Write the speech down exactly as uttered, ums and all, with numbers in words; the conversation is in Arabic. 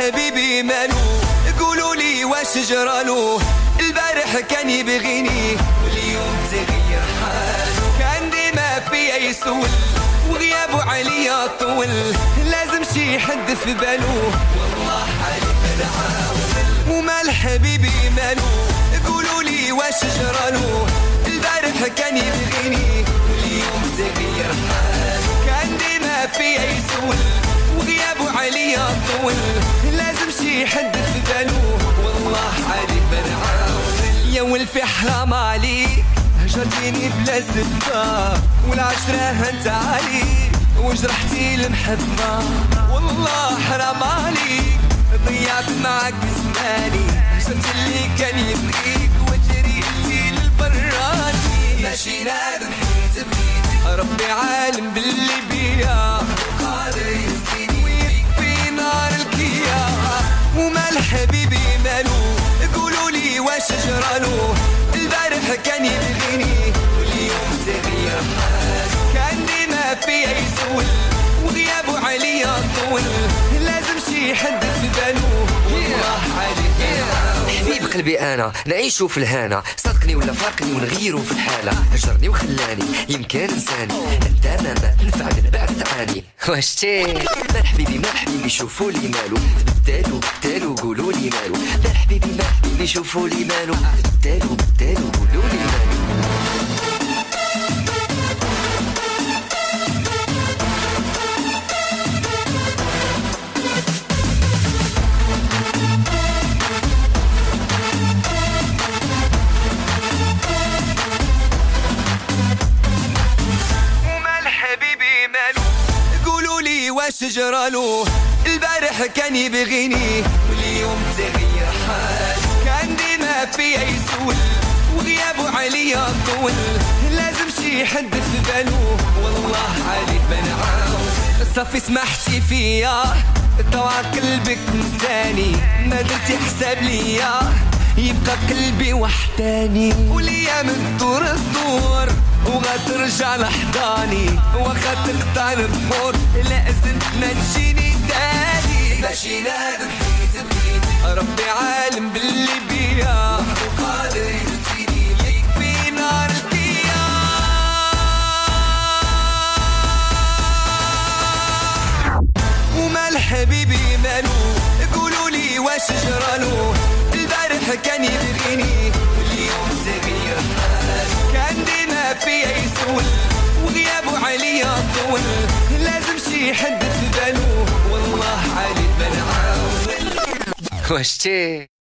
حبيبي مالو؟ قولوا لي واش جرالو؟ البارح كان يبغيني واليوم تغير حالو، كان ديما فيا يسول وغيابو عليا طول، لازم شي حد في بالو والله حالي بنعاول. ومال حبيبي مالو؟ قولوا لي واش جرالو؟ البارح كان يبغيني واليوم تغير حالو، كان ديما فيا يسول وغيابو عليا طول، لازم شي حد في بالو والله حالي بنعاول. يا ولفي حرام عليك هجرتيني بلا سبة، والعشرة هنت عليك وجرحتي المحبة، والله حرام عليك ضيعت معك زماني، هجرت اللي كان يبغيك وجريتي للبراني، ماشي نادم حيت بغيتك ربي عالم باللي بيا قادر يسقيني ويكفي نار الكيا. ومال حبيبي مالو؟ قولوا لي واش جرالو؟ البارح كان يبغيني واليوم تغير حالو، كان ديما فيا يسول وغيابو عليا طول، لازم شي حد في بالو والله حالي. حبيب قلبي انا نعيشو في الهنا، صدقني ولا فارقني ونغيرو في الحالة، هجرني وخلاني يمكن انساني، انت ما ننفع من بعد تعاني. واش تي مال حبيبي مال حبيبي شوفوا لي مالو؟ بدالو بدالو قولوا لي مالو؟ مال حبيبي مال حبيبي شوفوا لي مالو؟ بدالو بدالو قولوا لي مالو؟ واش جرالو؟ البارح كان يبغيني واليوم تغير حالو، كان ديما فيا يسول وغيابو عليا طول، لازم شي حد في بالو والله حالي بنعاول. صافي سمحتي فيا طوع قلبك نساني، ما درتي حساب ليا يبقى قلبي وحداني، وليا من دور الدور وغترجع لحضاني، واخا تقطع البحور لازم ما تجيني تاني، ماشي نادم حيت بغيتك ربي عالم باللي بيا وقادر ينسيني يكفي نار الكيا. ومال حبيبي مالو؟ قولوا لي واش جرالو؟ البارح كان يبغيني واليوم تغير حالو، كان ديما فيا يسول وغيابو عليا طول، لازم شي حد في بالو والله حالي بنعاول. واش تي